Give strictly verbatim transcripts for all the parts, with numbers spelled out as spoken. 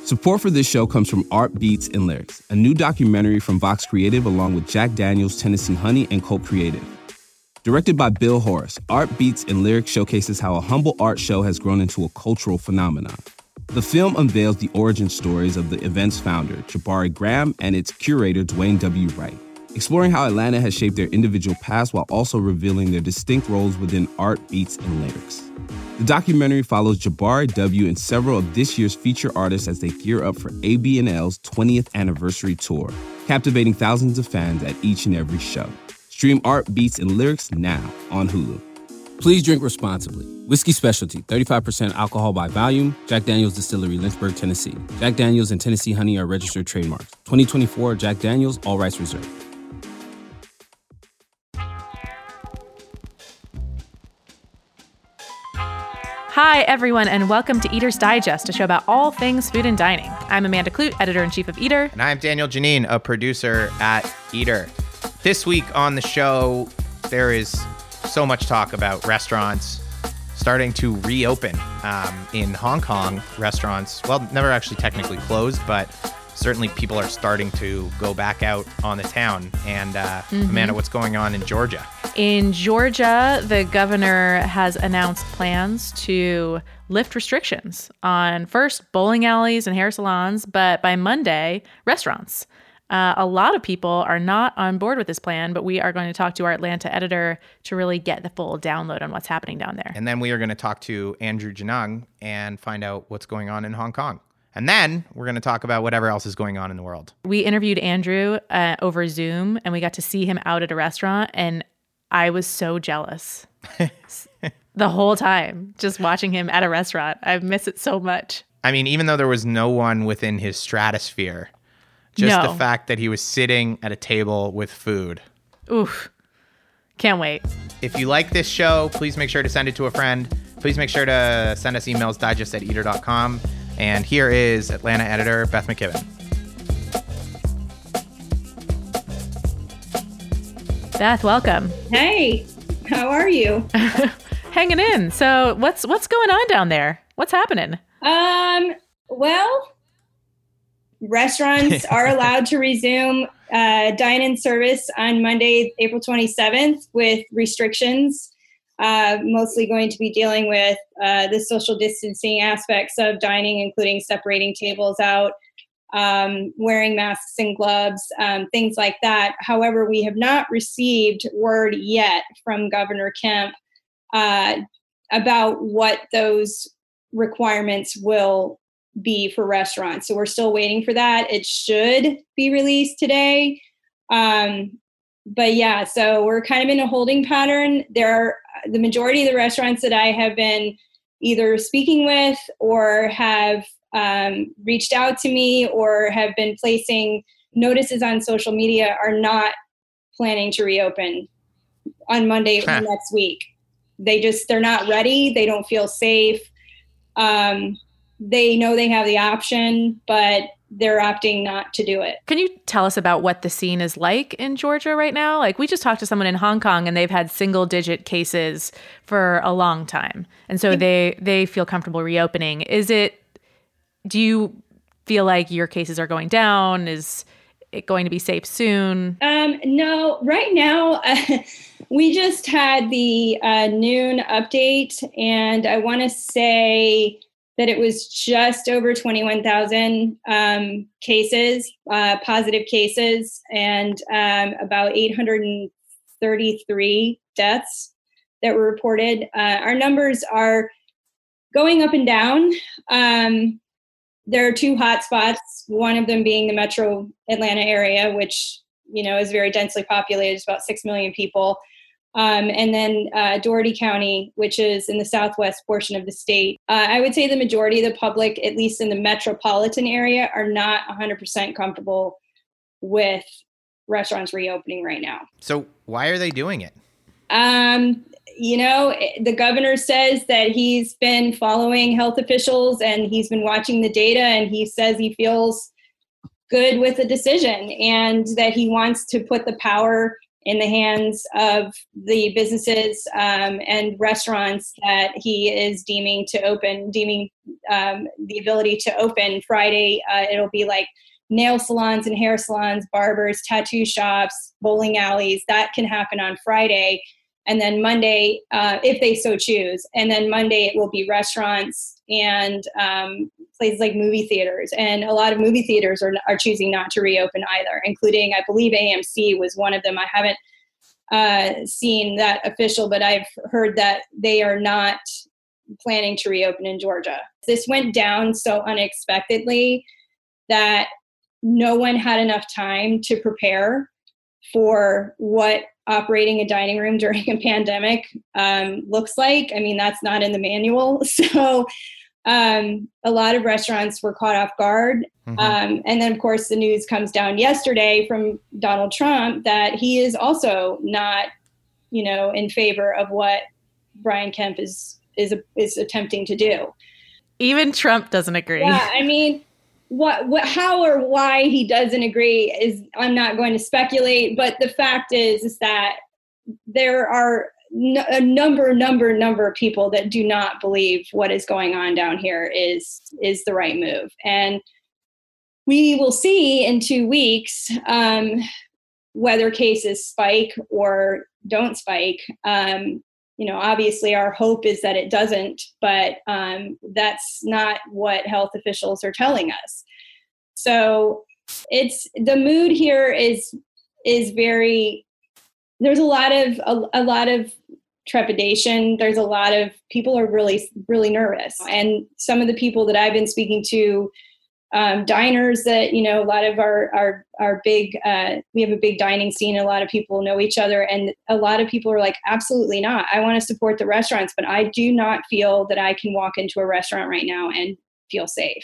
Support for this show comes from Art Beats and Lyrics, a new documentary from Vox Creative along with Jack Daniels, Tennessee Honey, and Cult Creative. Directed by Bill Horace, Art Beats and Lyrics showcases how a humble art show has grown into a cultural phenomenon. The film unveils the origin stories of the event's founder, Jabari Graham, and its curator, Dwayne W. Wright, exploring how Atlanta has shaped their individual paths while also revealing their distinct roles within Art Beats and Lyrics. The documentary follows Jabari W. and several of this year's feature artists as they gear up for A B N L's twentieth anniversary tour, captivating thousands of fans at each and every show. Stream Art Beats and Lyrics now on Hulu. Please drink responsibly. Whiskey Specialty, thirty-five percent alcohol by volume. Jack Daniels Distillery, Lynchburg, Tennessee. Jack Daniels and Tennessee Honey are registered trademarks. twenty twenty-four Jack Daniels, all rights reserved. Hi, everyone, and welcome to Eater's Digest, a show about all things food and dining. I'm Amanda Clute, editor-in-chief of Eater. And I'm Daniel Janine, a producer at Eater. This week on the show, there is so much talk about restaurants starting to reopen um, in Hong Kong. Restaurants, well, never actually technically closed, but certainly people are starting to go back out on the town. And uh, mm-hmm. Amanda, what's going on in Georgia? In Georgia, the governor has announced plans to lift restrictions on first bowling alleys and hair salons, but by Monday, restaurants. Uh, a lot of people are not on board with this plan, but we are going to talk to our Atlanta editor to really get the full download on what's happening down there. And then we are going to talk to Andrew Janung and find out what's going on in Hong Kong. And then we're going to talk about whatever else is going on in the world. We interviewed Andrew uh, over Zoom, and we got to see him out at a restaurant, and I was so jealous the whole time, just watching him at a restaurant. I miss it so much. I mean, even though there was no one within his stratosphere, just no. the fact that he was sitting at a table with food. Oof. Can't wait. If you like this show, please make sure to send it to a friend. Please make sure to send us emails, digest at eater dot com. And here is Atlanta editor Beth McKibben. Beth, welcome. Hey, how are you? Hanging in. So what's what's going on down there? What's happening? Um, well, restaurants are allowed to resume uh, dine-in service on Monday, April twenty-seventh, with restrictions, uh, mostly going to be dealing with uh, the social distancing aspects of dining, including separating tables out, um, wearing masks and gloves, um, things like that. However, we have not received word yet from Governor Kemp uh, about what those requirements will be for restaurants. So we're still waiting for that. It should be released today. Um, but yeah, so we're kind of in a holding pattern. There are the majority of the restaurants that I have been either speaking with or have um, reached out to me or have been placing notices on social media are not planning to reopen on Monday huh. next week. They just, they're not ready. They don't feel safe. Um, They know they have the option, but they're opting not to do it. Can you tell us about what the scene is like in Georgia right now? Like, we just talked to someone in Hong Kong, and they've had single-digit cases for a long time, and so they they feel comfortable reopening. Is it? Do you feel like your cases are going down? Is it going to be safe soon? Um, no, right now uh, we just had the uh, noon update, and I want to say that it was just over twenty-one thousand um, cases, uh, positive cases, and um, about eight hundred thirty-three deaths that were reported. Uh, our numbers are going up and down. Um, there are two hot spots, one of them being the metro Atlanta area, which, you know, is very densely populated. It's about six million people. Um, and then uh, Dougherty County, which is in the southwest portion of the state. Uh, I would say the majority of the public, at least in the metropolitan area, are not one hundred percent comfortable with restaurants reopening right now. So why are they doing it? Um, you know, the governor says that he's been following health officials and he's been watching the data, and he says he feels good with the decision and that he wants to put the power in the hands of the businesses um, and restaurants that he is deeming to open, deeming um, the ability to open Friday. Uh, it'll be like nail salons and hair salons, barbers, tattoo shops, bowling alleys. That can happen on Friday. And then Monday, uh, if they so choose. And then Monday, it will be restaurants and um, places like movie theaters. And a lot of movie theaters are, are choosing not to reopen either, including, I believe, A M C was one of them. I haven't uh, seen that official, but I've heard that they are not planning to reopen in Georgia. This went down so unexpectedly that no one had enough time to prepare for what operating a dining room during a pandemic um, looks like. I mean, that's not in the manual. So um, a lot of restaurants were caught off guard. Mm-hmm. Um, and then, of course, the news comes down yesterday from Donald Trump that he is also not, you know, in favor of what Brian Kemp is is is attempting to do. Even Trump doesn't agree. Yeah, I mean, What, what, how or why he doesn't agree is, I'm not going to speculate, but the fact is, is that there are n- a number, number, number of people that do not believe what is going on down here is, is the right move. And we will see in two weeks um, whether cases spike or don't spike. Um, you know, obviously our hope is that it doesn't, but um, that's not what health officials are telling us. So it's, the mood here is, is very, there's a lot of, a, a lot of trepidation. There's a lot of, people are really, really nervous. And some of the people that I've been speaking to, um, diners that, you know, a lot of our, our, our big, uh, we have a big dining scene. A lot of people know each other, and a lot of people are like, absolutely not. I want to support the restaurants, but I do not feel that I can walk into a restaurant right now and feel safe.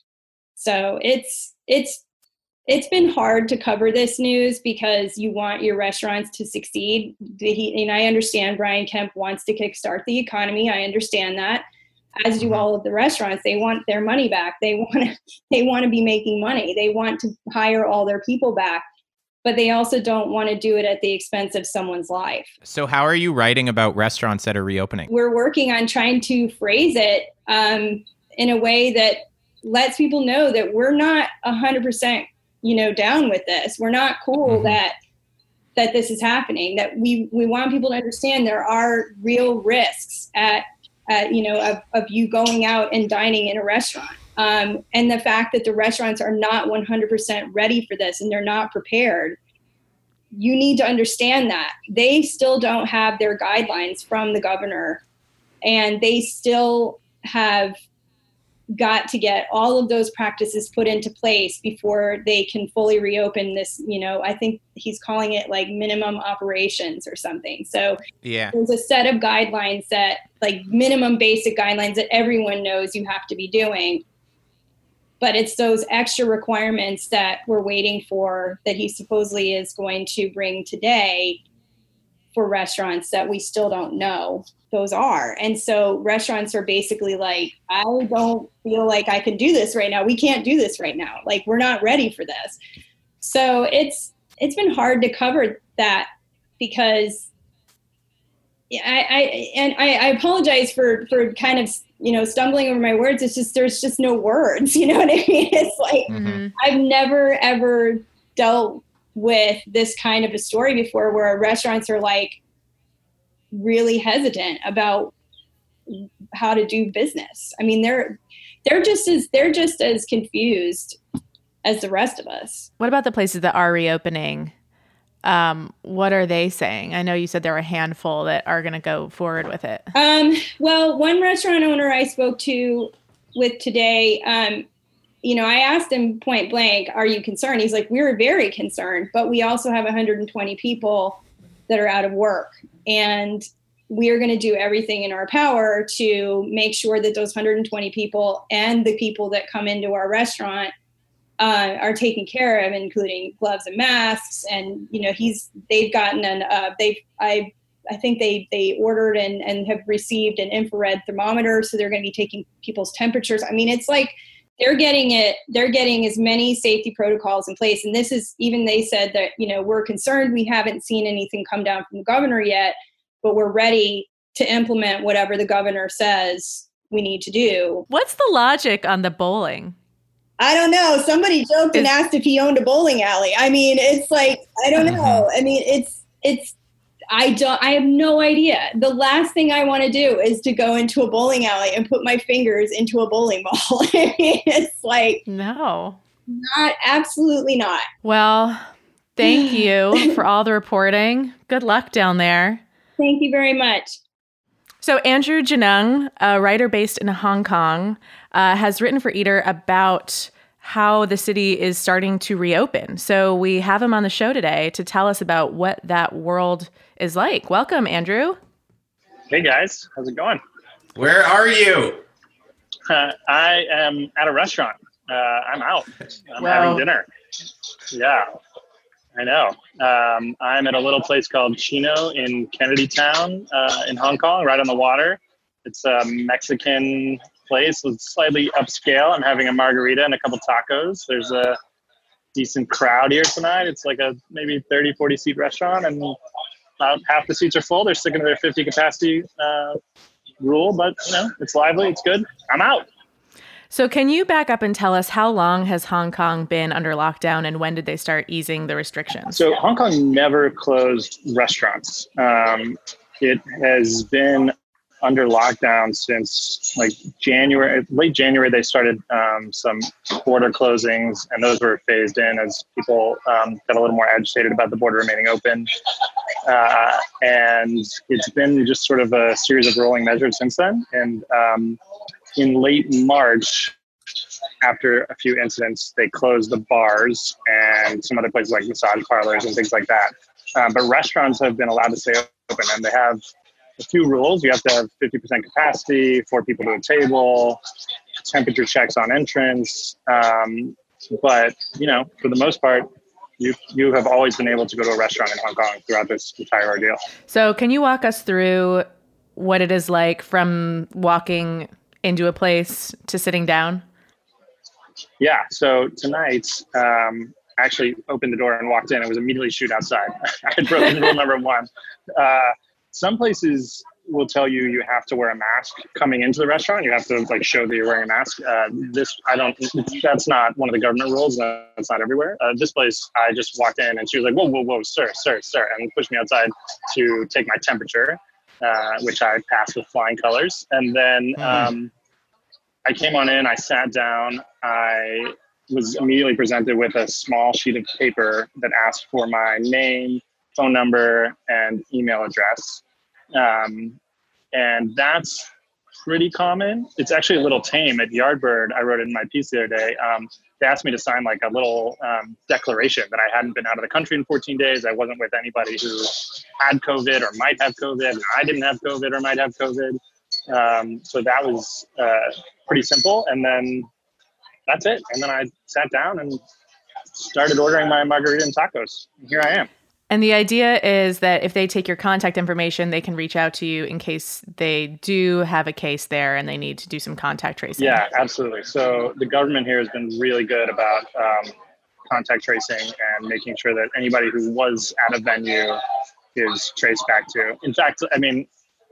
So it's, it's, it's been hard to cover this news because you want your restaurants to succeed. He, and I understand Brian Kemp wants to kickstart the economy. I understand that. As do all of the restaurants. They want their money back. They want to, they want to be making money. They want to hire all their people back, but they also don't want to do it at the expense of someone's life. So how are you writing about restaurants that are reopening? We're working on trying to phrase it um, in a way that lets people know that we're not a hundred percent, you know, down with this. We're not cool mm-hmm. that that this is happening. That we we want people to understand there are real risks at. Uh, you know, of, of you going out and dining in a restaurant. Um, and the fact that the restaurants are not one hundred percent ready for this and they're not prepared, you need to understand that. They still don't have their guidelines from the governor, and they still have got to get all of those practices put into place before they can fully reopen this. You know, I think he's calling it like minimum operations or something. So yeah, there's a set of guidelines that, like minimum basic guidelines that everyone knows you have to be doing. But it's those extra requirements that we're waiting for that he supposedly is going to bring today for restaurants that we still don't know those are. And so restaurants are basically like, I don't feel like I can do this right now. We can't do this right now. Like, we're not ready for this. So it's, it's been hard to cover that because I, I and I, I apologize for, for kind of, you know, stumbling over my words. It's just, there's just no words, you know what I mean? It's like, mm-hmm. I've never, ever dealt with this kind of a story before where restaurants are like, really hesitant about how to do business. I mean, they're they're just as they're just as confused as the rest of us. What about the places that are reopening? Um, what are they saying? I know you said there were a handful that are going to go forward with it. Um, well, one restaurant owner I spoke to with today, um, you know, I asked him point blank, "Are you concerned?" He's like, "We're very concerned, but we also have one hundred twenty people that are out of work. And we are going to do everything in our power to make sure that those one hundred twenty people and the people that come into our restaurant uh, are taken care of, including gloves and masks." And, you know, he's, they've gotten an, uh, they've, I, I think they, they ordered and, and have received an infrared thermometer. So they're going to be taking people's temperatures. I mean, it's like, they're getting it, they're getting as many safety protocols in place. And this is, even they said that, you know, we're concerned, we haven't seen anything come down from the governor yet, but we're ready to implement whatever the governor says we need to do. What's the logic on the bowling? I don't know. Somebody joked and asked if he owned a bowling alley. I mean, it's like, I don't know. I mean, it's, it's, I don't, I have no idea. The last thing I want to do is to go into a bowling alley and put my fingers into a bowling ball. I mean, it's like, no, not, absolutely not. Well, thank you for all the reporting. Good luck down there. Thank you very much. So Andrew Janung, a writer based in Hong Kong, uh, has written for Eater about how the city is starting to reopen. So we have him on the show today to tell us about what that world is like. Welcome, Andrew. Hey, guys. How's it going? Where are you? Uh, I am at a restaurant. Uh, I'm out. I'm Wow. having dinner. Yeah, I know. Um, I'm at a little place called Chino in Kennedy Town uh, in Hong Kong, right on the water. It's a Mexican place. It's slightly upscale. I'm having a margarita and a couple tacos. There's a decent crowd here tonight. It's like a maybe thirty, forty seat restaurant, and about half the seats are full. They're sticking to their fifty capacity uh, rule, but you know, it's lively. It's good. I'm out. So can you back up and tell us how long has Hong Kong been under lockdown and when did they start easing the restrictions? So Hong Kong never closed restaurants. Um, it has been under lockdown since like January, late January. They started um, some border closings, and those were phased in as people um, got a little more agitated about the border remaining open. Uh, and it's been just sort of a series of rolling measures since then. And um, in late March, after a few incidents, they closed the bars and some other places like massage parlors and things like that. Um, but restaurants have been allowed to stay open, and they have a few rules. You have to have fifty percent capacity, four people to a table, temperature checks on entrance. Um, but, you know, for the most part, you you have always been able to go to a restaurant in Hong Kong throughout this entire ordeal. So can you walk us through what it is like from walking into a place to sitting down? Yeah. So tonight, um, I actually opened the door and walked in. It was immediately shoot outside. I had broken rule number one. Uh, some places will tell you you have to wear a mask coming into the restaurant. You have to like show that you're wearing a mask. Uh, this, I don't, that's not one of the government rules. That's not everywhere. Uh, this place, I just walked in and she was like, whoa, whoa, whoa, sir, sir, sir, and pushed me outside to take my temperature, uh, which I passed with flying colors. And then um, I came on in, I sat down, I was immediately presented with a small sheet of paper that asked for my name, phone number, and email address. Um, and that's pretty common. It's actually a little tame. At Yardbird, I wrote it in my piece the other day. Um, they asked me to sign like a little um, declaration that I hadn't been out of the country in fourteen days. I wasn't with anybody who had COVID or might have COVID. And I didn't have COVID or might have COVID. Um, so that was uh, pretty simple. And then that's it. And then I sat down and started ordering my margarita and tacos. And here I am. And the idea is that if they take your contact information, they can reach out to you in case they do have a case there and they need to do some contact tracing. Yeah, absolutely. So the government here has been really good about um, contact tracing and making sure that anybody who was at a venue is traced back to. In fact, I mean,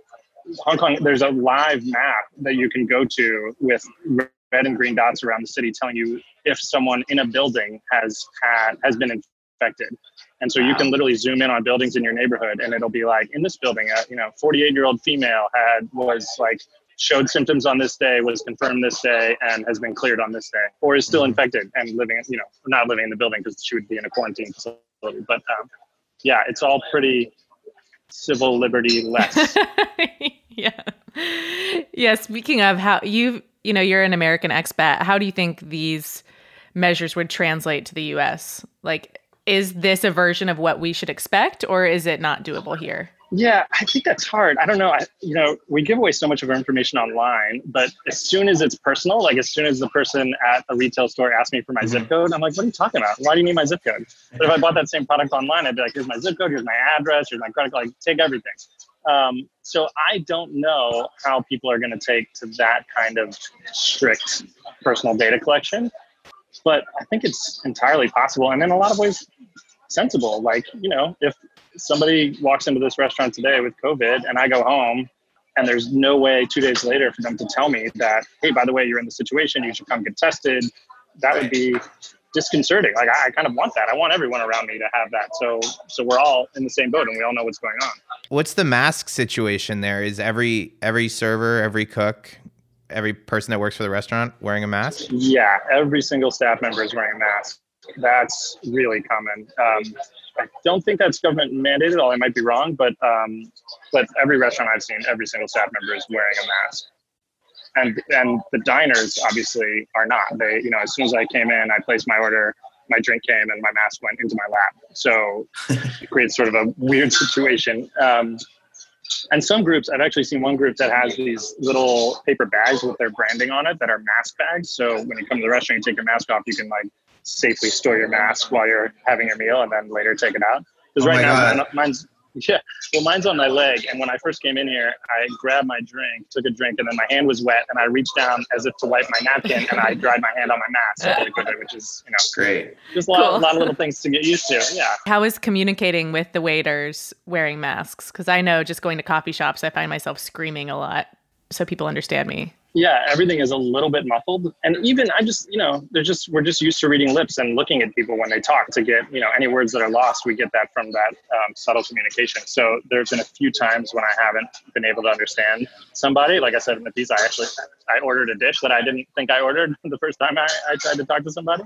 Hong Kong, there's a live map that you can go to with red and green dots around the city telling you if someone in a building has had has been infected. And so wow. You can literally zoom in on buildings in your neighborhood and it'll be like, in this building, a you know, forty-eight year old female had was like showed symptoms on this day, was confirmed this day, and has been cleared on this day, or is still infected and living, you know, not living in the building because she would be in a quarantine facility. But um, yeah, it's all pretty civil liberty less. Yeah. Yeah. Speaking of how you, you know, you're an American expat. How do you think these measures would translate to the U S? Like, is this a version of what we should expect, or is it not doable here? Yeah, I think that's hard. I don't know. I, you know, we give away so much of our information online, but as soon as it's personal, like as soon as the person at a retail store asks me for my zip code, I'm like, what are you talking about? Why do you need my zip code? But if I bought that same product online, I'd be like, here's my zip code, here's my address, here's my credit card, like take everything. Um, so I don't know how people are going to take to that kind of strict personal data collection, but I think it's entirely possible. And in a lot of ways, sensible. Like, you know, if somebody walks into this restaurant today with COVID and I go home and there's no way two days later for them to tell me that, hey, by the way, you're in the situation, you should come get tested, that would be disconcerting. Like, I, I kind of want that. I want everyone around me to have that. So, so we're all in the same boat and we all know what's going on. What's the mask situation there? Is every every server, every cook, every person that works for the restaurant wearing a mask? Yeah, every single staff member is wearing a mask. That's really common. Um, I don't think that's government mandated, although I might be wrong, but um, but every restaurant I've seen, every single staff member is wearing a mask. And and the diners obviously are not. They, you know, as soon as I came in, I placed my order, my drink came, and my mask went into my lap. So it creates sort of a weird situation. Um, and some groups, I've actually seen one group that has these little paper bags with their branding on it that are mask bags. So when you come to the restaurant, you take your mask off, you can like safely store your mask while you're having your meal and then later take it out. Because oh right now, God. mine's, yeah, well, mine's on my leg. And when I first came in here, I grabbed my drink, took a drink, and then my hand was wet. And I reached down as if to wipe my napkin, and I dried my hand on my mask really quickly, which is, you know, Great. Just a lot, Cool. a lot of little things to get used to. Yeah. How is communicating with the waiters wearing masks? Because I know just going to coffee shops, I find myself screaming a lot so people understand me. Yeah, everything is a little bit muffled. And even I just, you know, they're just, we're just used to reading lips and looking at people when they talk to get, you know, any words that are lost, we get that from that um, subtle communication. So there's been a few times when I haven't been able to understand somebody. Like I said in the piece, I actually, I ordered a dish that I didn't think I ordered the first time I, I tried to talk to somebody.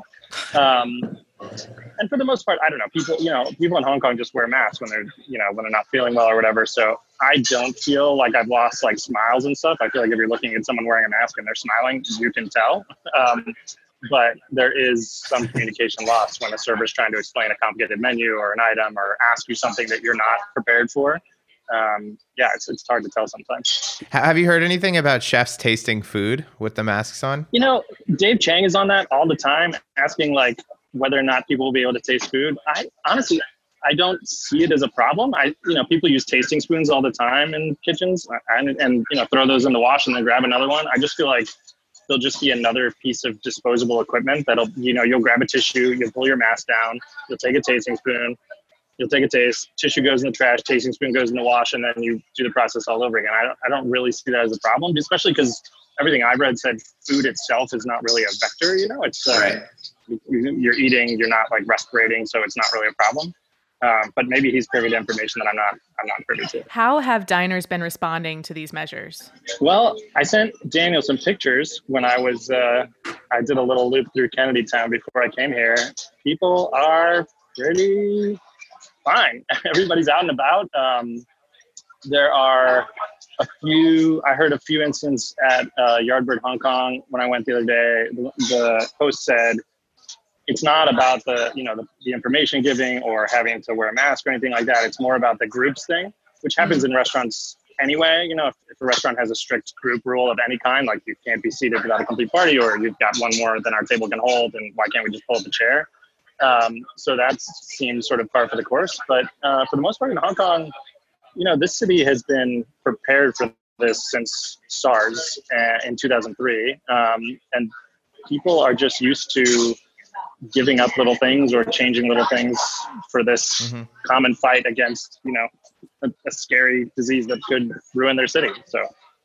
Um, and for the most part, I don't know, people, you know, people in Hong Kong just wear masks when they're, you know, when they're not feeling well or whatever. So I don't feel like I've lost like smiles and stuff. I feel like if you're looking at someone wearing a mask and they're smiling, you can tell. Um, but there is some communication loss when a server's trying to explain a complicated menu or an item or ask you something that you're not prepared for. Um, yeah, it's it's hard to tell sometimes. Have you heard anything about chefs tasting food with the masks on? You know, Dave Chang is on that all the time, asking like whether or not people will be able to taste food. I honestly, I don't see it as a problem. I, you know, people use tasting spoons all the time in kitchens and, and, you know, throw those in the wash and then grab another one. I just feel like there'll just be another piece of disposable equipment that'll, you know, you'll grab a tissue, you'll pull your mask down, you'll take a tasting spoon, you'll take a taste, tissue goes in the trash, tasting spoon goes in the wash, and then you do the process all over again. I don't, I don't really see that as a problem, especially because everything I've read said food itself is not really a vector, you know, it's, uh, Right. you're eating, you're not like respirating, so it's not really a problem. Um, but maybe he's privy to information that I'm not, I'm not privy to. How have diners been responding to these measures? Well, I sent Daniel some pictures when I was, uh, I did a little loop through Kennedy Town before I came here. People are pretty fine. Everybody's out and about. Um, there are a few, I heard a few instances at uh, Yardbird Hong Kong when I went the other day. The, the host said, it's not about the, you know, the, the information giving or having to wear a mask or anything like that. It's more about the groups thing, which happens in restaurants anyway. You know, if, if a restaurant has a strict group rule of any kind, like you can't be seated without a complete party, or you've got one more than our table can hold, and why can't we just pull up a chair? Um, so that seems sort of par for the course. But uh, for the most part in Hong Kong, you know, this city has been prepared for this since SARS uh, in two thousand three. Um, and people are just used to giving up little things or changing little things for this mm-hmm. common fight against, you know, a, a scary disease that could ruin their city. So,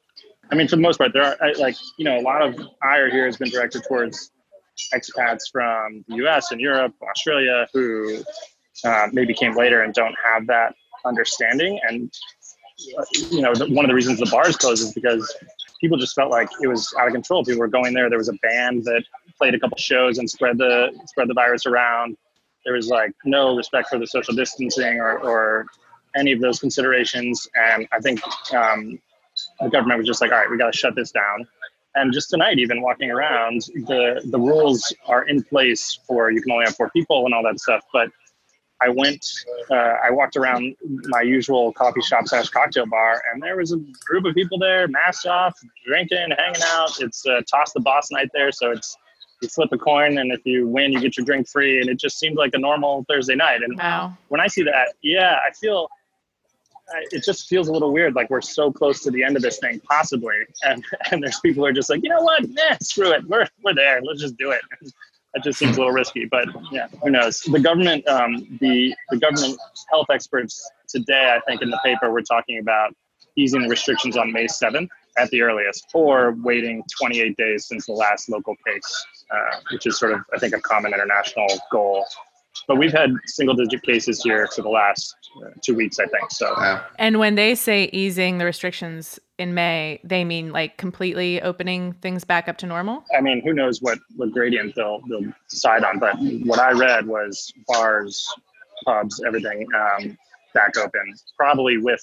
I mean, for the most part, there are like, you know, a lot of ire here has been directed towards expats from the U S and Europe, Australia, who uh, maybe came later and don't have that understanding. And, uh, you know, the, one of the reasons the bars closed is because people just felt like it was out of control. People were going there. There was a band that played a couple shows and spread the spread the virus around. There was like no respect for the social distancing or, or any of those considerations. And I think um, the government was just like, all right, we got to shut this down. And just tonight, even walking around, the, the rules are in place for you can only have four people and all that stuff. But I went, uh, I walked around my usual coffee shop slash cocktail bar, and there was a group of people there, masks off, drinking, hanging out. It's uh, toss the boss night there. So it's, you flip a coin, and if you win, you get your drink free. And it just seemed like a normal Thursday night. And wow. when I see that, yeah, I feel, it just feels a little weird. Like we're so close to the end of this thing, possibly. And and there's people who are just like, you know what? Nah, screw it. We're, we're there. Let's just do it. That just seems a little risky, but yeah, who knows? The government, um, the, the government health experts today, I think in the paper, we're talking about easing the restrictions on May seventh at the earliest, or waiting twenty-eight days since the last local case, uh, which is sort of, I think, a common international goal. But we've had single digit cases here for the last uh, two weeks, I think. So, Wow. And when they say easing the restrictions in May, they mean like completely opening things back up to normal? I mean, who knows what, what gradient they'll, they'll decide on. But what I read was bars, pubs, everything um, back open, probably with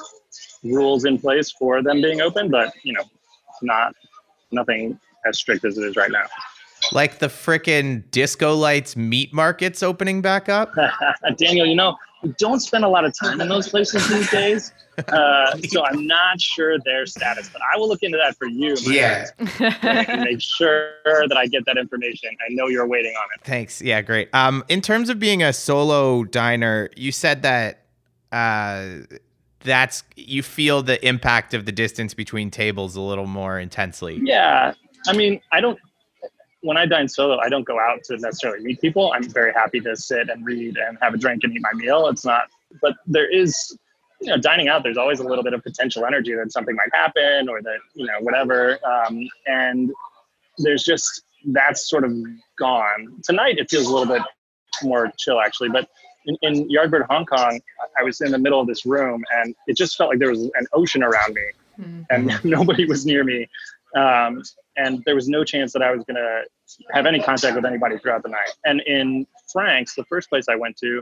rules in place for them being open, but, you know, not nothing as strict as it is right now. Like the frickin' Disco Lights meat markets opening back up? Daniel, you know, we don't spend a lot of time in those places these days. Uh, so I'm not sure their status, but I will look into that for you. Yeah. And make sure that I get that information. I know you're waiting on it. Thanks. Yeah, great. Um, in terms of being a solo diner, you said that uh, that's you feel the impact of the distance between tables a little more intensely. Yeah. I mean, I don't, when I dine solo, I don't go out to necessarily meet people. I'm very happy to sit and read and have a drink and eat my meal. It's not, but there is, you know, dining out, there's always a little bit of potential energy that something might happen or that, you know, whatever. Um, and there's just, that's sort of gone. Tonight, it feels a little bit more chill, actually. But in, in Yardbird Hong Kong, I was in the middle of this room and it just felt like there was an ocean around me mm-hmm. and nobody was near me. Um, and there was no chance that I was going to have any contact with anybody throughout the night. And in Frank's, the first place I went to,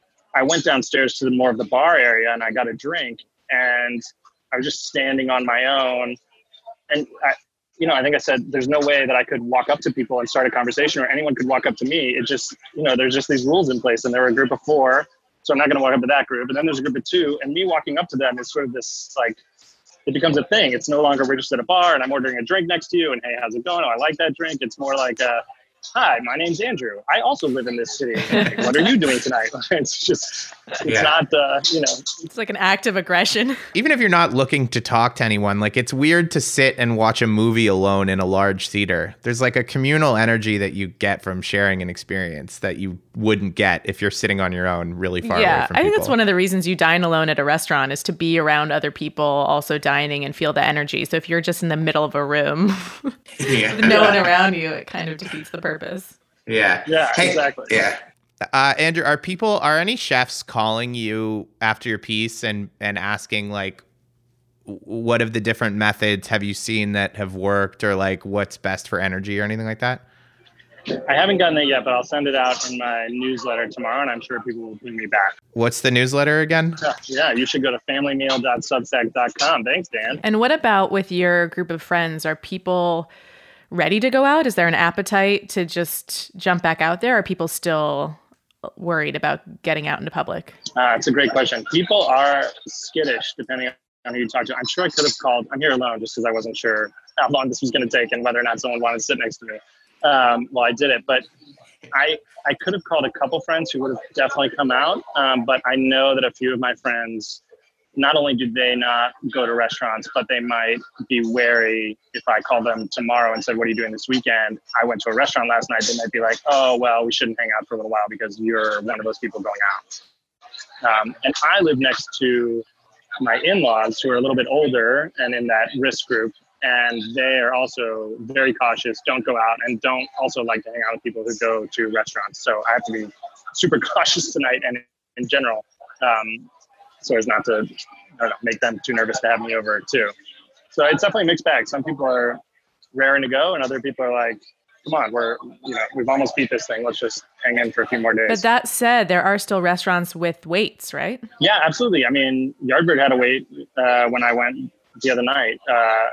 I went downstairs to the more of the bar area and I got a drink and I was just standing on my own. And I, you know, I think I said, there's no way that I could walk up to people and start a conversation or anyone could walk up to me. It just, you know, there's just these rules in place and there were a group of four. So I'm not going to walk up to that group. And then there's a group of two and me walking up to them is sort of this like, it becomes a thing. It's no longer we're just at a bar and I'm ordering a drink next to you and hey, how's it going? Oh, I like that drink. It's more like, uh, hi, my name's Andrew. I also live in this city. What are you doing tonight? It's just, it's yeah. not, uh, you know. It's like an act of aggression. Even if you're not looking to talk to anyone, like it's weird to sit and watch a movie alone in a large theater. There's like a communal energy that you get from sharing an experience that you wouldn't get if you're sitting on your own really far yeah, away from I think people. that's one of the reasons you dine alone at a restaurant is to be around other people also dining and feel the energy. So if you're just in the middle of a room yeah. with no one around you, it kind of defeats the purpose. Yeah. Yeah, hey, exactly. Yeah. Uh, Andrew, are people, are any chefs calling you after your piece and, and asking like, what of the different methods have you seen that have worked or like what's best for energy or anything like that? I haven't gotten it yet, but I'll send it out in my newsletter tomorrow, and I'm sure people will bring me back. What's the newsletter again? Yeah, you should go to family meal dot substack dot com. Thanks, Dan. And what about with your group of friends? Are people ready to go out? Is there an appetite to just jump back out there? Are people still worried about getting out into public? Uh, it's a great question. People are skittish, depending on who you talk to. I'm sure I could have called. I'm here alone just because I wasn't sure how long this was going to take and whether or not someone wanted to sit next to me. Um, well, I did it, but I I could have called a couple friends who would have definitely come out. Um, but I know that a few of my friends, not only do they not go to restaurants, but they might be wary if I call them tomorrow and said, what are you doing this weekend? I went to a restaurant last night. They might be like, oh, well, we shouldn't hang out for a little while because you're one of those people going out. Um, and I live next to my in-laws who are a little bit older and in that risk group. And they are also very cautious, don't go out, and don't also like to hang out with people who go to restaurants. So I have to be super cautious tonight and in general, um, so as not to I don't know, make them too nervous to have me over too. So it's definitely a mixed bag. Some people are raring to go, and other people are like, come on, we're, you know, we've almost beat this thing. Let's just hang in for a few more days. But that said, there are still restaurants with waits, right? Yeah, absolutely. I mean, Yardbird had a wait uh, when I went the other night. Uh,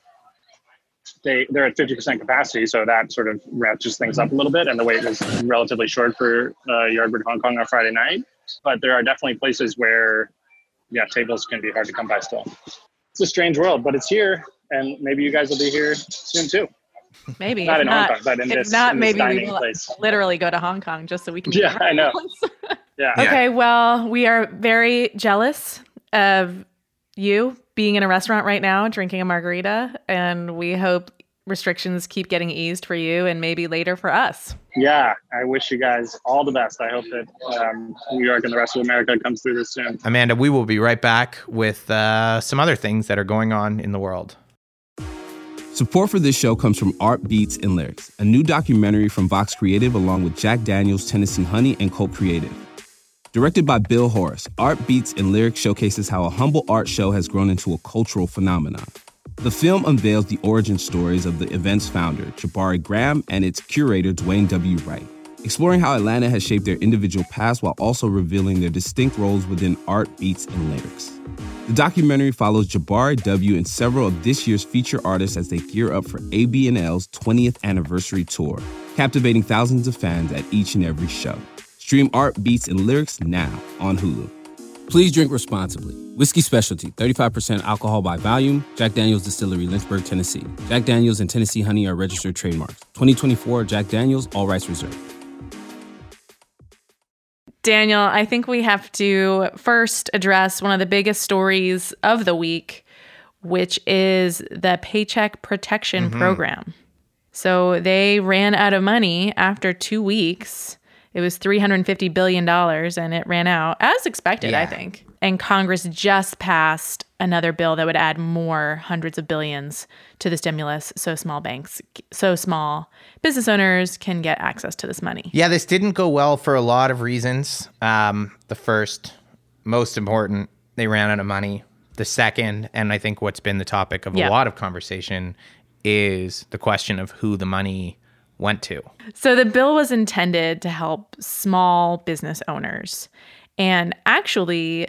They, they're at fifty percent capacity, so that sort of ratchets things up a little bit. And the wait was relatively short for uh, Yardbird Hong Kong on Friday night. But there are definitely places where, yeah, tables can be hard to come by still. It's a strange world, but it's here. And maybe you guys will be here soon, too. Maybe. Not in not, Hong Kong, but in if this, not, in this maybe dining we will place. literally go to Hong Kong just so we can. Yeah, I know. Yeah. Okay, well, we are very jealous of you being in a restaurant right now, drinking a margarita, and we hope restrictions keep getting eased for you and maybe later for us. Yeah, I wish you guys all the best. I hope that um, New York and the rest of America comes through this soon. Amanda, we will be right back with uh, some other things that are going on in the world. Support for this show comes from Art Beats and Lyrics, a new documentary from Vox Creative along with Jack Daniels, Tennessee Honey, and Colt Creative. Directed by Bill Horace, Art Beats and Lyrics showcases how a humble art show has grown into a cultural phenomenon. The film unveils the origin stories of the event's founder, Jabari Graham, and its curator, Dwayne W. Wright, exploring how Atlanta has shaped their individual paths while also revealing their distinct roles within art, beats, and lyrics. The documentary follows Jabari W. and several of this year's feature artists as they gear up for A B and L's twentieth anniversary tour, captivating thousands of fans at each and every show. Stream Art, Beats, and Lyrics now on Hulu. Please drink responsibly. Whiskey Specialty, thirty-five percent alcohol by volume. Jack Daniels Distillery, Lynchburg, Tennessee. Jack Daniels and Tennessee Honey are registered trademarks. twenty twenty-four Jack Daniels, all rights reserved. Daniel, I think we have to first address one of the biggest stories of the week, which is the Paycheck Protection mm-hmm. Program. So they ran out of money after two weeks. It was three hundred fifty billion dollars, and it ran out, as expected, yeah. I think. And Congress just passed another bill that would add more hundreds of billions to the stimulus so small banks, so small business owners can get access to this money. Yeah, this didn't go well for a lot of reasons. Um, the first, most important, they ran out of money. The second, and I think what's been the topic of a yep. lot of conversation, is the question of who the money went to. So the bill was intended to help small business owners. And actually,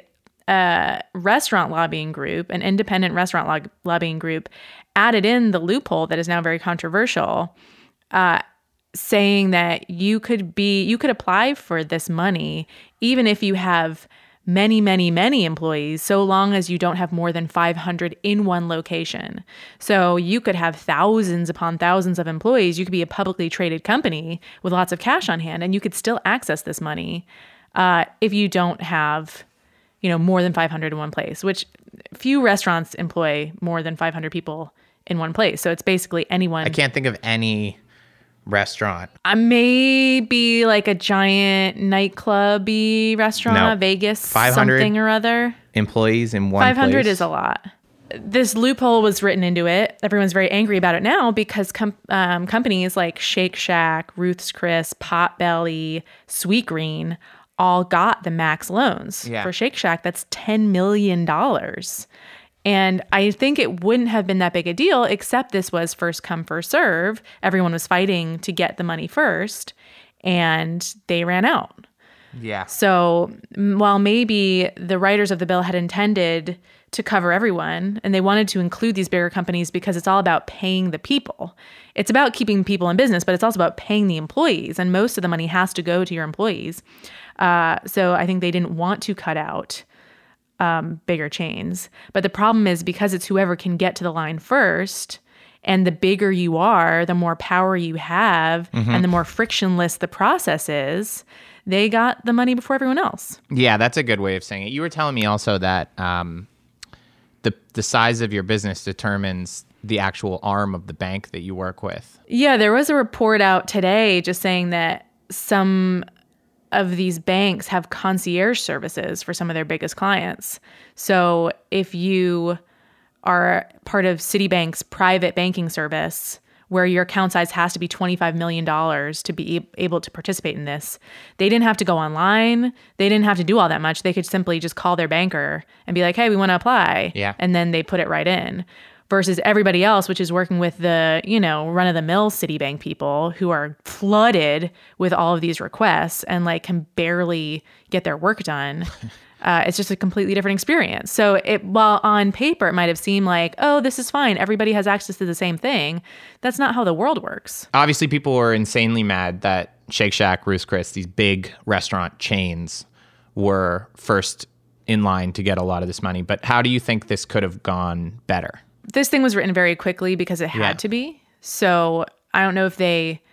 a restaurant lobbying group, an independent restaurant lo- lobbying group, added in the loophole that is now very controversial, uh, saying that you could be, you could apply for this money even if you have many, many, many employees, so long as you don't have more than five hundred in one location. So you could have thousands upon thousands of employees. You could be a publicly traded company with lots of cash on hand, and you could still access this money uh, if you don't have, you know, more than five hundred in one place, which few restaurants employ more than five hundred people in one place. So it's basically anyone. I can't think of any restaurant. Uh, maybe like a giant nightclub-y restaurant, no. Vegas, five hundred something or other. Employees in one five hundred place. Is a lot. This loophole was written into it. Everyone's very angry about it now because com- um, companies like Shake Shack, Ruth's Chris, Potbelly, Sweetgreen all got the max loans. Yeah. For Shake Shack, that's ten million dollars. And I think it wouldn't have been that big a deal, except this was first come, first serve. Everyone was fighting to get the money first, and they ran out. Yeah. So while maybe the writers of the bill had intended to cover everyone, and they wanted to include these bigger companies because it's all about paying the people. It's about keeping people in business, but it's also about paying the employees, and most of the money has to go to your employees. Uh, so I think they didn't want to cut out Um, bigger chains. But the problem is because it's whoever can get to the line first, and the bigger you are, the more power you have, mm-hmm. and the more frictionless the process is, they got the money before everyone else. Yeah, that's a good way of saying it. You were telling me also that um, the the size of your business determines the actual arm of the bank that you work with. Yeah, there was a report out today just saying that some of these banks have concierge services for some of their biggest clients. So if you are part of Citibank's private banking service, where your account size has to be twenty-five million dollars to be able to participate in this, they didn't have to go online. They didn't have to do all that much. They could simply just call their banker and be like, hey, we want to apply. Yeah. And then they put it right in. Versus everybody else, which is working with the, you know, run-of-the-mill Citibank people who are flooded with all of these requests and like can barely get their work done. Uh, it's just a completely different experience. So it, while on paper it might have seemed like, oh, this is fine, everybody has access to the same thing, that's not how the world works. Obviously, people were insanely mad that Shake Shack, Ruth's Chris, these big restaurant chains were first in line to get a lot of this money. But how do you think this could have gone better? This thing was written very quickly because it had yeah. to be. So I don't know if they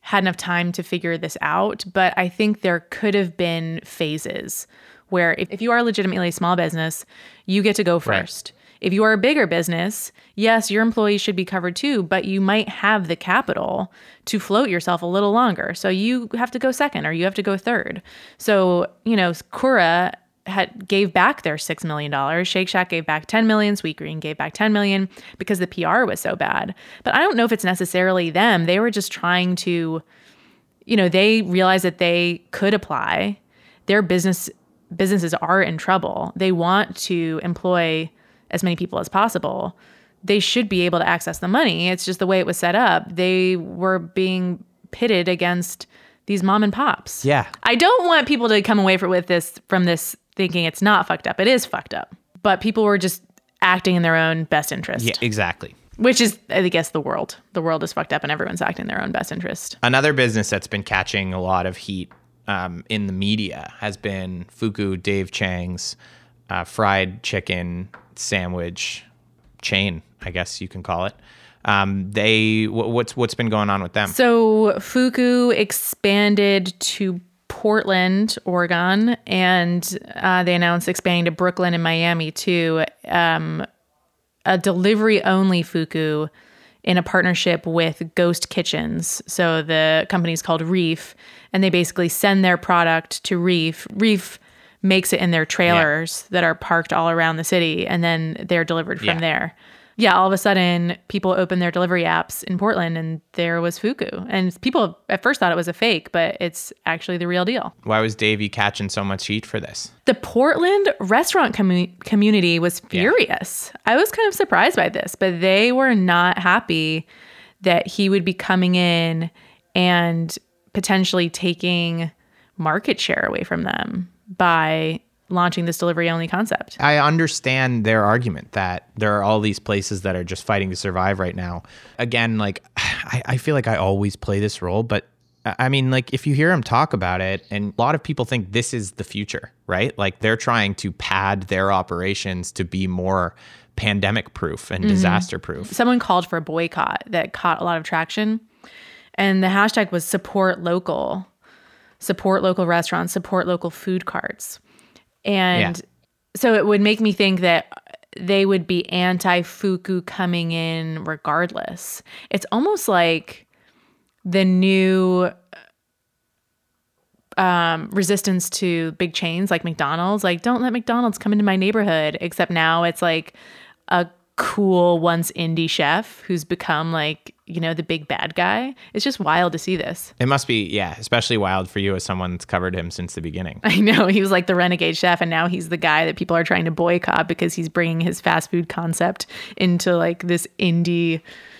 had enough time to figure this out, but I think there could have been phases where if, if you are legitimately a small business, you get to go first. Right. If you are a bigger business, yes, your employees should be covered too, but you might have the capital to float yourself a little longer. So you have to go second or you have to go third. So, you know, Kura had gave back their six million dollars. Shake Shack gave back ten million dollars. Sweetgreen gave back ten million dollars because the P R was so bad. But I don't know if it's necessarily them. They were just trying to, you know, they realized that they could apply. Their business businesses are in trouble. They want to employ as many people as possible. They should be able to access the money. It's just the way it was set up. They were being pitted against these mom and pops. Yeah. I don't want people to come away from with this from this thinking it's not fucked up. It is fucked up. But people were just acting in their own best interest. Yeah, exactly. Which is, I guess, the world. The world is fucked up and everyone's acting in their own best interest. Another business that's been catching a lot of heat um, in the media has been Fuku Dave Chang's uh, fried chicken sandwich chain, I guess you can call it. Um, they w- what's what's been going on with them? So Fuku expanded to Portland, Oregon, and uh, they announced expanding to Brooklyn and Miami too. Um, a delivery-only Fuku in a partnership with Ghost Kitchens. So the company's called Reef, and they basically send their product to Reef. Reef makes it in their trailers yeah. that are parked all around the city, and then they're delivered from yeah. there. Yeah, all of a sudden, people open their delivery apps in Portland, and there was Fuku. And people at first thought it was a fake, but it's actually the real deal. Why was Davey catching so much heat for this? The Portland restaurant commu- community was furious. Yeah. I was kind of surprised by this, but they were not happy that he would be coming in and potentially taking market share away from them by launching this delivery-only concept. I understand their argument that there are all these places that are just fighting to survive right now. Again, like, I, I feel like I always play this role, but I mean, like, if you hear them talk about it, and a lot of people think this is the future, right? Like, they're trying to pad their operations to be more pandemic-proof and mm-hmm. disaster-proof. Someone called for a boycott that caught a lot of traction, and the hashtag was support local. Support local restaurants, support local food carts. And yeah. so it would make me think that they would be anti-Fuku coming in regardless. It's almost like the new um, resistance to big chains like McDonald's. Like, don't let McDonald's come into my neighborhood. Except now it's like a cool once indie chef who's become like, you know, the big bad guy. It's just wild to see this. It must be, yeah, especially wild for you as someone that's covered him since the beginning. I know. He was like the renegade chef, and now he's the guy that people are trying to boycott because he's bringing his fast food concept into like this indie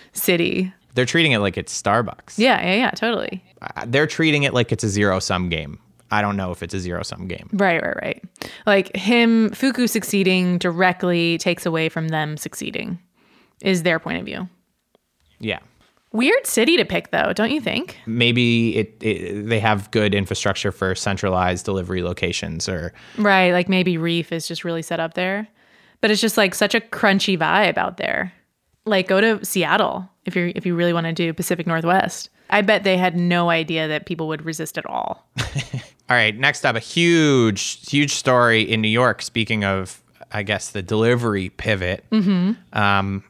city. They're treating it like it's Starbucks. Yeah, yeah, yeah, totally. Uh, they're treating it like it's a zero-sum game. I don't know if it's a zero-sum game. Right, right, right. Like him, Fuku succeeding directly takes away from them succeeding, is their point of view. Yeah. Weird city to pick, though, don't you think? Maybe it, it they have good infrastructure for centralized delivery locations, or right, like maybe Reef is just really set up there, but it's just like such a crunchy vibe out there. Like, go to Seattle if you if you really want to do Pacific Northwest. I bet they had no idea that people would resist at all. All right, next up, a huge, huge story in New York. Speaking of, I guess, the delivery pivot, mm-hmm. um,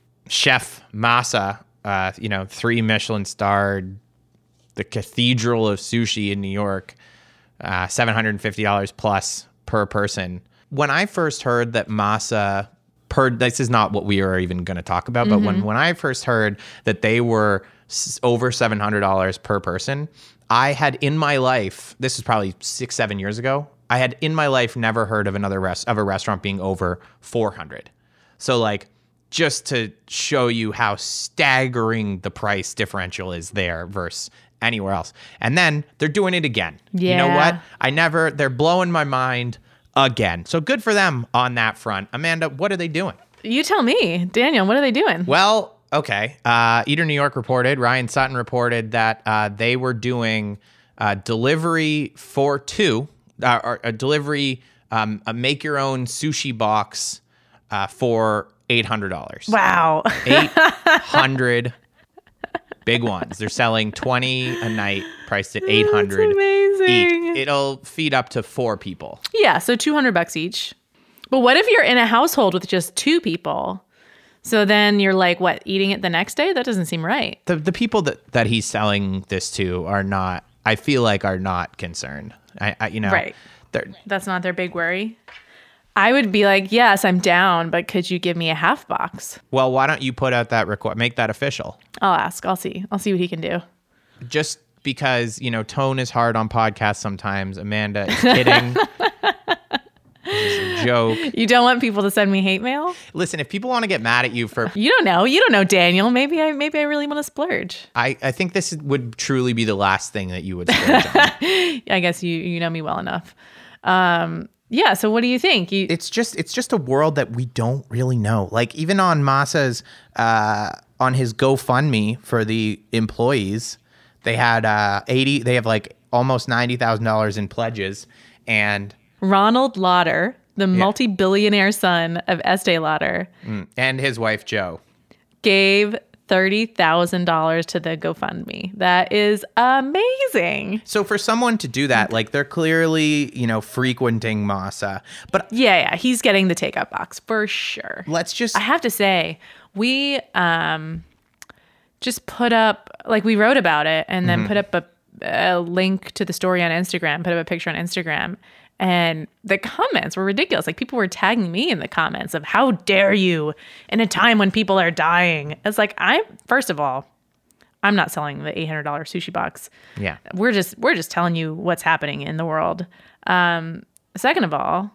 Chef Masa, uh, you know, three Michelin starred, the cathedral of sushi in New York, uh, seven hundred fifty dollars plus per person. When I first heard that Masa, per, this is not what we are even going to talk about, mm-hmm. but when, when I first heard that they were s- over seven hundred dollars per person, I had in my life, this is probably six, seven years ago, I had in my life never heard of another rest of a restaurant being over four hundred. So like, just to show you how staggering the price differential is there versus anywhere else. And then they're doing it again. Yeah. You know what? I never, they're blowing my mind again. So good for them on that front. Amanda, what are they doing? You tell me. Daniel, what are they doing? Well, okay. Uh, Eater New York reported, Ryan Sutton reported that uh, they were doing uh, delivery for two, uh, or a delivery, um, a make your own sushi box uh, for eight hundred dollars. Wow. eight hundred Big ones. They're selling twenty a night, priced at eight hundred amazing. each. It'll feed up to four people. Yeah, so two hundred bucks each. But what if you're in a household with just two people? So then you're like, what, eating it the next day? That doesn't seem right. The the people that, that he's selling this to are not, I feel like, are not concerned. I, I you know, right. That's not their big worry. I would be like, yes, I'm down, but could you give me a half box? Well, why don't you put out that request, make that official? I'll ask. I'll see. I'll see what he can do. Just because, you know, tone is hard on podcasts sometimes. Amanda is kidding. This is a joke. You don't want people to send me hate mail? Listen, if people want to get mad at you for... You don't know. You don't know, Daniel. Maybe I maybe I really want to splurge. I, I think this would truly be the last thing that you would splurge on. I guess you you know me well enough. Um, yeah, so what do you think? You, it's just it's just a world that we don't really know. Like, even on Masa's, uh, on his GoFundMe for the employees, they had uh, eighty, they have like almost ninety thousand dollars in pledges. And Ronald Lauder, the yeah. multi-billionaire son of Estee Lauder, mm. and his wife, Jo, gave thirty thousand dollars to the GoFundMe. That is amazing. So for someone to do that, like, they're clearly, you know, frequenting Masa. But yeah, yeah, he's getting the takeout box for sure. Let's just... I have to say, we um, just put up, like, we wrote about it and then mm-hmm. put up a, a link to the story on Instagram, put up a picture on Instagram. And the comments were ridiculous. Like, people were tagging me in the comments of, how dare you in a time when people are dying. It's like, I, first of all, I'm not selling the eight hundred dollars sushi box. Yeah. We're just, we're just telling you what's happening in the world. Um, second of all,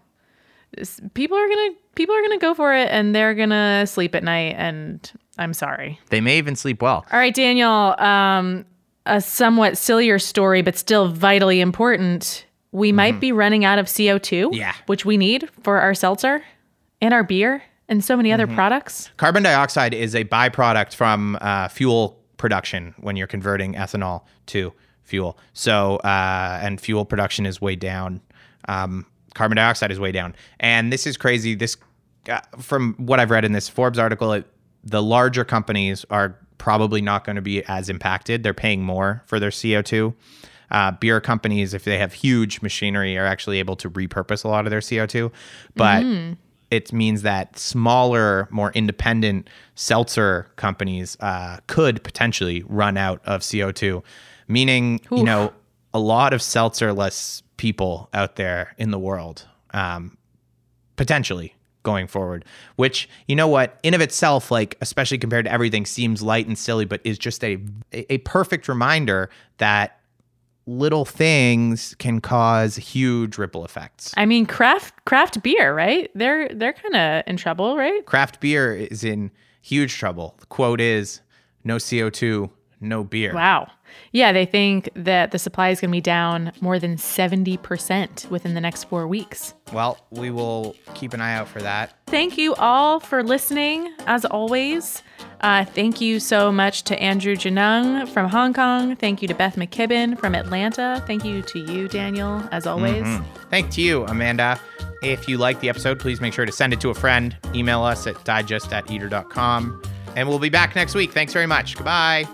people are going to, people are going to go for it and they're going to sleep at night. And I'm sorry. They may even sleep well. All right, Daniel, um, a somewhat sillier story, but still vitally important. We mm-hmm. might be running out of C O two, yeah. which we need for our seltzer and our beer and so many mm-hmm. other products. Carbon dioxide is a byproduct from uh, fuel production when you're converting ethanol to fuel. So, uh, and fuel production is way down. Um, carbon dioxide is way down. And this is crazy. This, uh, from what I've read in this Forbes article, it, the larger companies are probably not going to be as impacted. They're paying more for their C O two. Uh, beer companies, if they have huge machinery, are actually able to repurpose a lot of their C O two. But mm. it means that smaller, more independent seltzer companies uh, could potentially run out of C O two, meaning, Oof. you know, a lot of seltzer-less people out there in the world, um, potentially going forward, which, you know what, in of itself, like, especially compared to everything, seems light and silly, but is just a a perfect reminder that little things can cause huge ripple effects. I mean, craft craft beer, right? They're they're kind of in trouble, right? Craft beer is in huge trouble. The quote is, no C O two, no beer. Wow. Yeah, they think that the supply is going to be down more than seventy percent within the next four weeks. Well, we will keep an eye out for that. Thank you all for listening, as always. Uh, thank you so much to Andrew Janung from Hong Kong. Thank you to Beth McKibben from Atlanta. Thank you to you, Daniel, as always. Mm-hmm. Thank you, Amanda. If you like the episode, please make sure to send it to a friend. Email us at digest at eater dot com. And we'll be back next week. Thanks very much. Goodbye.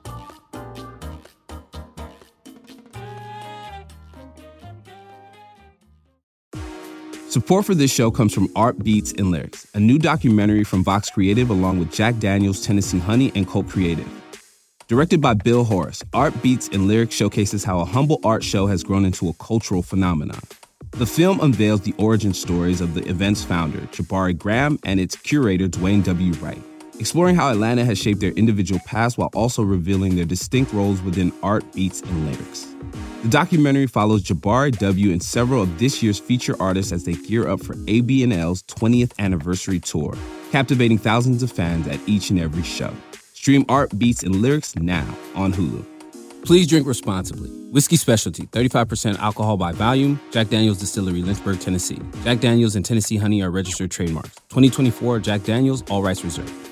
Support for this show comes from Art Beats and Lyrics, a new documentary from Vox Creative along with Jack Daniels, Tennessee Honey, and Colt Creative. Directed by Bill Horace, Art Beats and Lyrics showcases how a humble art show has grown into a cultural phenomenon. The film unveils the origin stories of the event's founder, Jabari Graham, and its curator, Dwayne W. Wright, exploring how Atlanta has shaped their individual paths while also revealing their distinct roles within art, beats, and lyrics. The documentary follows Jabari W. and several of this year's feature artists as they gear up for A B and L's twentieth anniversary tour, captivating thousands of fans at each and every show. Stream Art, Beats, and Lyrics now on Hulu. Please drink responsibly. Whiskey Specialty, thirty-five percent alcohol by volume. Jack Daniel's Distillery, Lynchburg, Tennessee. Jack Daniel's and Tennessee Honey are registered trademarks. twenty twenty-four Jack Daniel's, all rights reserved.